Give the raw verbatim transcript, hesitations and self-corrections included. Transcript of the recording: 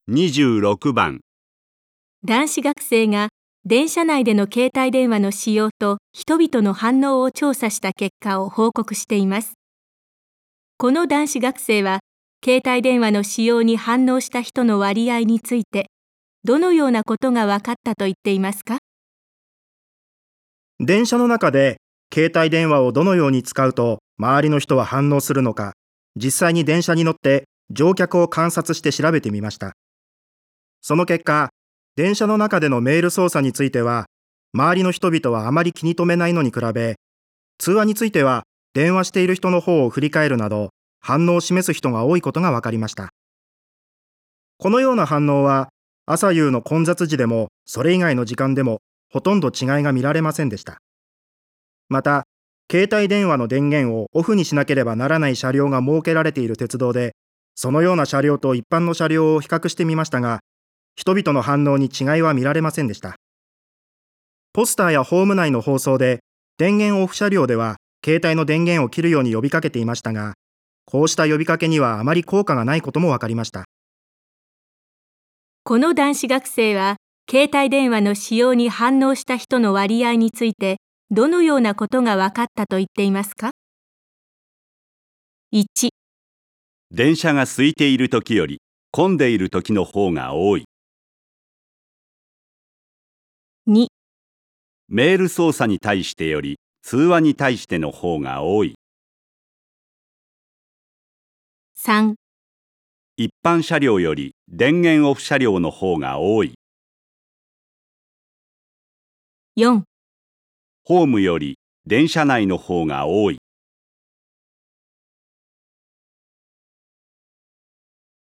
にじゅうろくばん。 男子学生が電車内での携帯電話の使用と人々の反応を調査した結果を報告しています。この男子学生は、携帯電話の使用に反応した人の割合について、どのようなことが分かったと言っていますか？ 電車の中で携帯電話をどのように使うと周りの人は反応するのか、実際に電車に乗って乗客を観察して調べてみました。その結果、電車の中でのメール操作については、周りの人々はあまり気に留めないのに比べ、通話については電話している人の方を振り返るなど、反応を示す人が多いことが分かりました。このような反応は、朝夕の混雑時でもそれ以外の時間でもほとんど違いが見られませんでした。また、携帯電話の電源をオフにしなければならない車両が設けられている鉄道で、そのような車両と一般の車両を比較してみましたが、人々の反応に違いは見られませんでした。ポスターやホーム内の放送で、電源オフ車両では携帯の電源を切るように呼びかけていましたが、こうした呼びかけにはあまり効果がないことも分かりました。 この男子学生は、携帯電話の使用に反応した人の割合について、どのようなことが分かったと言っていますか？いち、 電車が空いている時より混んでいる時の方が多い。 に、 メール操作に対してより通話に対しての方が多い。 さん、 一般車両より電源オフ車両の方が多い。 よん、 ホームより電車内の方が多い。